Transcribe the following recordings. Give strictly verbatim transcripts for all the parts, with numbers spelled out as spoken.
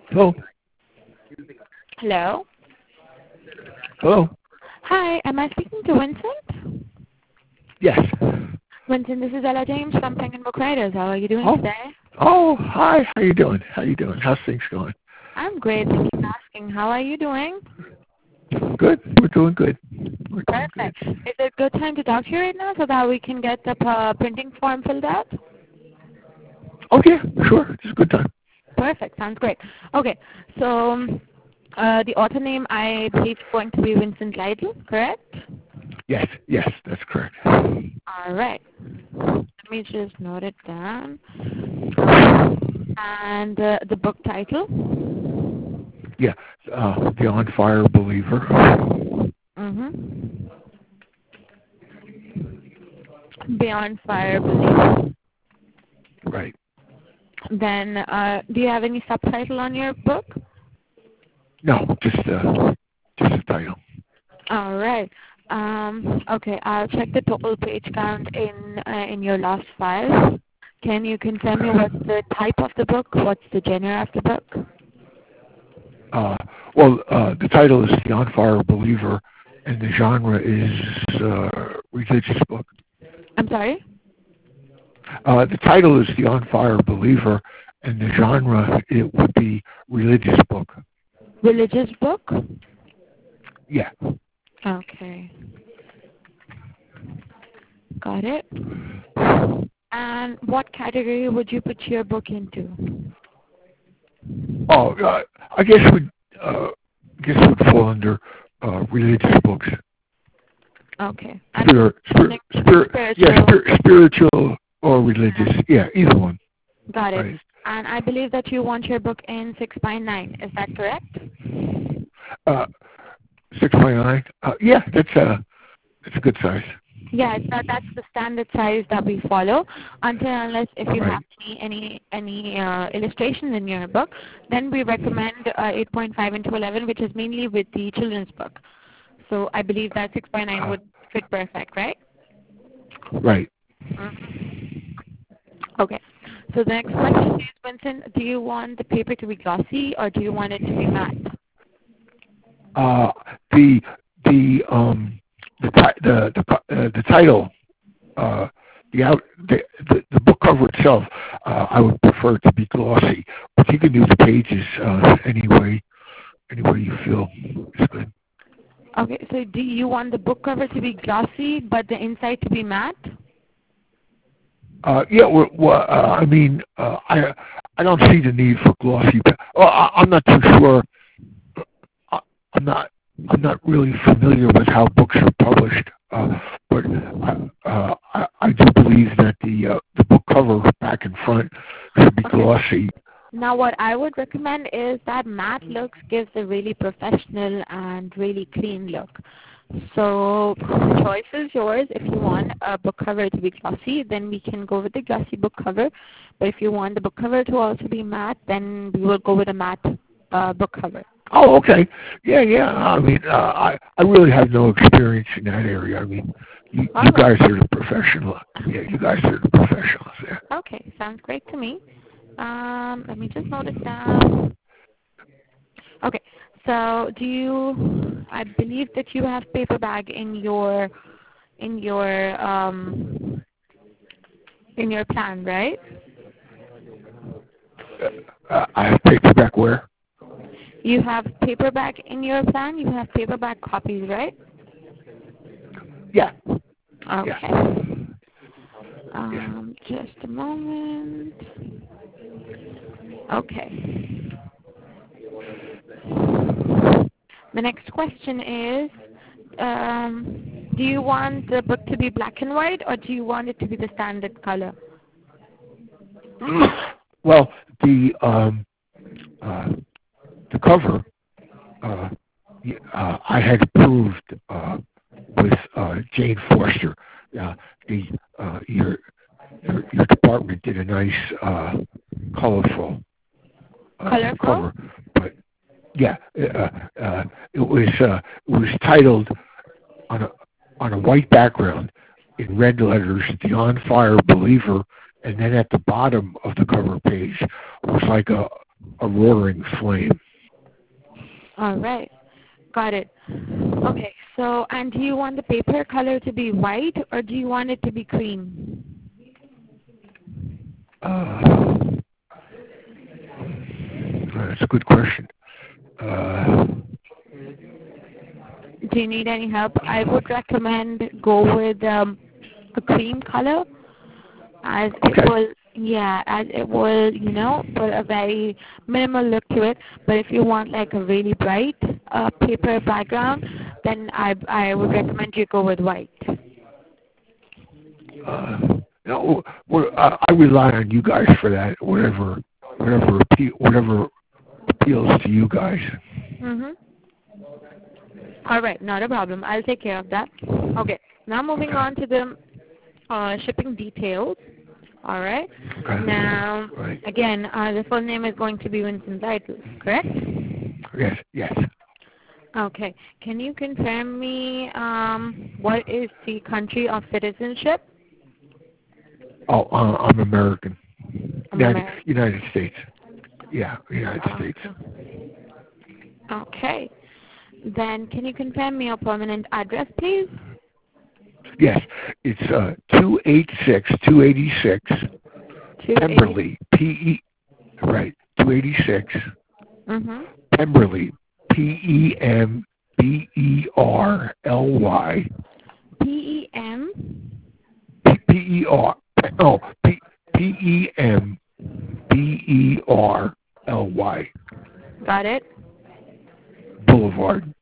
Hello? Hello? Hello? Hi, am I speaking to Vincent? Yes. Vincent, this is Ella James from Penguin Book Writers. How are you doing Oh, today? oh, hi. How you doing? How you doing? How's things going? I'm great. Thank you for asking. How are you doing? Good. We're doing good. We're doing good. Perfect. Is it a good time to talk to you right now so that we can get the uh, printing form filled out? Oh, yeah, sure. It's a good time. Perfect. Sounds great. Okay. So um, uh, the author name, I believe, is going to be Vincent Lytle, correct? Yes, yes, that's correct. All right. Let me just note it down. And uh, the book title? Yeah, uh, The On Fire Believer. Mm-hmm. Beyond Fire Belief. Right. Then, uh, do you have any subtitle on your book? No, just, uh, just the title. All right. Um, okay, I'll check the total page count in uh, in your last file. Can you confirm me what's the type of the book? What's the genre of the book? Uh, well, uh, the title is The On Fire Believer, and the genre is uh, religious book. I'm sorry? Uh, the title is The On Fire Believer, and the genre, it would be religious book. Religious book? Yeah. Okay. Got it. And what category would you put your book into? Oh, uh, I guess would uh, I guess would fall under uh, religious books. Okay. And Spirit, spirit, spirit, spiritual. yeah, spir- spiritual or religious. Yeah, either one. Got it. Right. And I believe that you want your book in six by nine. Is that correct? Uh, six by nine. Uh, yeah, that's a that's a good size. Yes, that, that's the standard size that we follow. Until unless if you Right. have any any any uh, illustrations in your book, then we recommend uh, eight point five into eleven, which is mainly with the children's book. So I believe that six by nine Uh, would fit perfect, right? right. Mm-hmm. Okay. So the next question is, Vincent, do you want the paper to be glossy or do you want it to be matte? Uh, the the um the ti- the the, uh, the title uh, the out the, the the book cover itself, uh, I would prefer it to be glossy, but you can do the pages uh, any way any way you feel is good. Okay, so do you want the book cover to be glossy but the inside to be matte? Uh, yeah, well, well uh, I mean, uh, I I don't see the need for glossy. Pa- well, I, I'm not too sure. I, I'm not I'm not really familiar with how books are published, uh, but I, uh, I I do believe that the uh, the book cover back and front should be Okay. glossy. Now what I would recommend is that matte looks gives a really professional and really clean look. So the choice is yours. If you want a book cover to be glossy, then we can go with the glossy book cover. But if you want the book cover to also be matte, then we will go with a matte uh, book cover. Oh, okay. Yeah, yeah. I mean, uh, I I really have no experience in that area. I mean, you, All you right. guys are the professional. Yeah, you guys are the professionals there. Okay, sounds great to me. Um, let me just note it down. Okay, so do you? I believe that you have paper bag in your in your um in your plan, right? Uh, I have paperback where? You have paperback in your plan. You have paperback copies, right? Yeah. Okay. Yeah. Yeah. Um, just a moment. Okay. The next question is, um, do you want the book to be black and white or do you want it to be the standard color? Well, the um, uh, the cover, uh, y- uh, I had approved uh, with uh, Jane Forster. Uh, the uh, your, your your department did a nice uh, colorful uh, Colorful? cover, but yeah, uh, uh, it was uh, it was titled on a on a white background in red letters, "The On Fire Believer," and then at the bottom of the cover page was like a a roaring flame. All right. Got it. Okay. So, and do you want the paper color to be white or do you want it to be cream? Uh, that's a good question. Uh, Do you need any help? I would recommend go with um, a cream color, as it okay. will, yeah, as it will, you know, put a very minimal look to it. But if you want like a really bright uh, paper background, then I I would recommend you go with white. Uh, no, well, I, I rely on you guys for that. Whatever, whatever, appe- whatever appeals to you guys. Mhm. All right, not a problem. I'll take care of that. Okay. Now moving Okay. on to the uh, shipping details. All right. Okay. Now, Right. again, uh, the full name is going to be Winston Title, correct? Yes. Yes. Okay. Can you confirm me um, what is the country of citizenship? Oh, uh, I'm American. I'm United, American. United States. Yeah, United States. Okay. Okay. Then can you confirm me your permanent address, please? Yes, it's uh, two eighty-six, two eighty-six, two eighty. Pemberley, P E, right, two eighty-six, Mm-hmm. Pemberley, P E M B E R L Y, P E M. P E R, oh, P E M B E R L Y, Got it. Boulevard,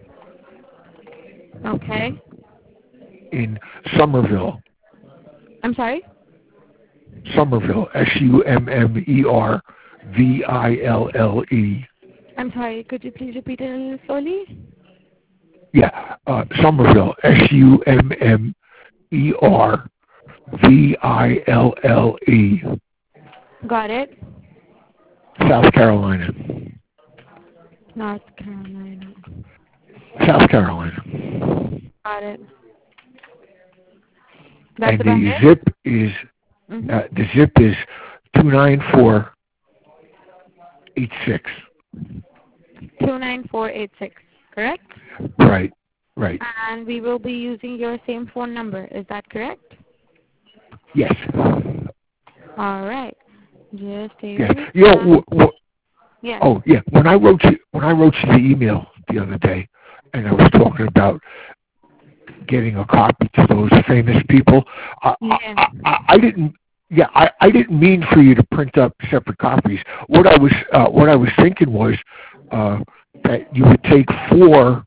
Okay. in Somerville, I'm sorry? Somerville, S U M M E R V I L L E. I'm sorry. Could you please repeat it a little slowly? Yeah, uh, Somerville, S U M M E R V I L L E, Got it. South Carolina. North Carolina. South Carolina. Got it. That's And about the it? zip is, Mm-hmm. uh, the zip is two nine four eight six. two nine four eight six, correct? Right, right. And we will be using your same phone number. Is that correct? Yes. All right. Just a Yes. You know, w- w- yeah. oh yeah. When I wrote you, when I wrote you the email the other day, and I was talking about getting a copy to those famous people, I, Yeah. I, I, I didn't. Yeah, I, I didn't mean for you to print up separate copies. What I was uh, what I was thinking was uh, that you would take four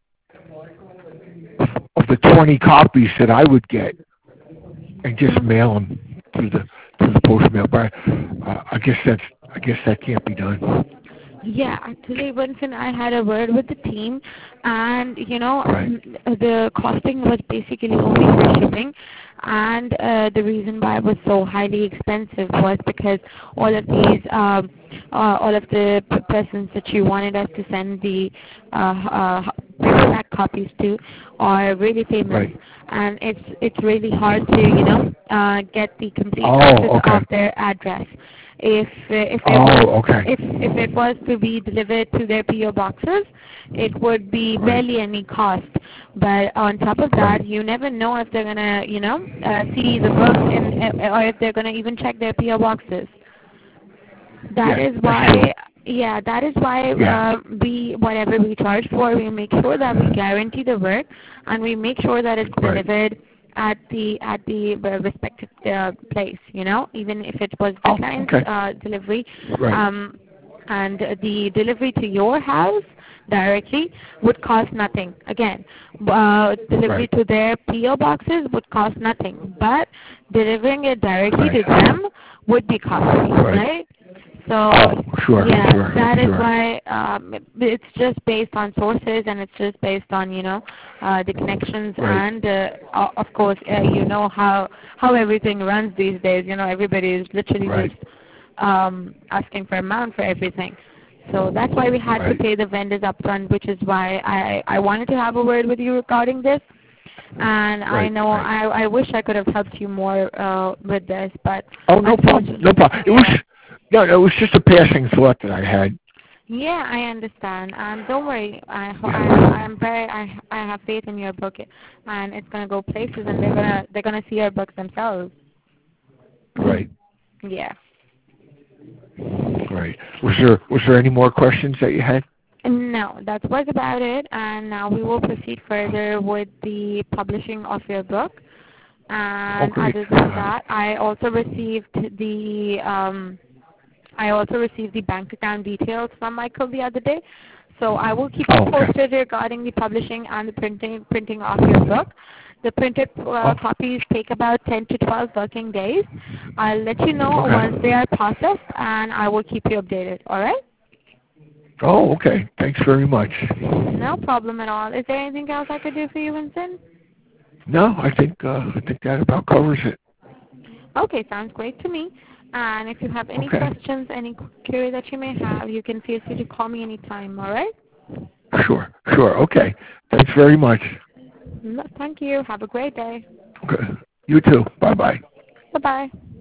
of the twenty copies that I would get and just mail them to the to the post mail. But uh, I guess that's I guess that can't be done. Yeah, actually, Vincent, I had a word with the team, and you know, Right. the costing was basically only for shipping, and uh, the reason why it was so highly expensive was because all of these, um, uh, all of the p- persons that you wanted us to send the uh, uh, paperback copies to are really famous, Right. and it's it's really hard to you know uh, get the complete Oh, access okay. of their address. If uh, if it Oh, was okay. if if it was to be delivered to their P O boxes, it would be Right. barely any cost. But on top of that, Right. you never know if they're gonna you know uh, see the book in, uh, or if they're gonna even check their P O boxes. That Yeah, is that's why, true. yeah, that is why Yeah. uh, we, whatever we charge for, we make sure that we guarantee the work, and we make sure that it's Right. delivered at the at the uh, respective uh, place. You know, even if it was the Oh, client's okay. uh, delivery, Right. um, and the delivery to your house directly would cost nothing. Again, uh, delivery Right. to their P O boxes would cost nothing, but delivering it directly to Right. them would be costly, Right. right? So Oh, sure, yeah, sure, that is sure. why um, it- it's just based on sources, and it's just based on you know uh, the connections, Right. and uh, o- of course uh, you know how how everything runs these days. You know, everybody is literally Right. just um, asking for amount for everything. So that's why we had to Right. pay the vendors upfront, which is why I I wanted to have a word with you regarding this. And I Right. know Right. I I wish I could have helped you more uh, with this, but Oh, no problem. unfortunately, No problem. It was yeah. No, no, it was just a passing thought that I had. Yeah, I understand. Um, don't worry. I, ho- I, Yeah. I'm very, I, I have faith in your book, and it's gonna go places, and they're gonna, they're gonna see your books themselves. Right. Yeah. Right. Was there was there any more questions that you had? No, that was about it, and now we will proceed further with the publishing of your book. Oh, And great. other than that, I also received the um, I also received the bank account details from Michael the other day. So I will keep you Oh, okay. posted regarding the publishing and the printing printing of your book. The printed Oh, uh, copies take about ten to twelve working days. I'll let you know once they okay. are processed, and I will keep you updated. All right? Oh, okay. Thanks very much. No problem at all. Is there anything else I could do for you, Vincent? No, I think uh, I think that about covers it. Okay, sounds great to me. And if you have any Okay. questions, any query that you may have, you can feel free to call me anytime, all right? Sure. Sure. Okay. Thanks very much. No, thank you. Have a great day. Okay. You too. Bye bye. Bye-bye.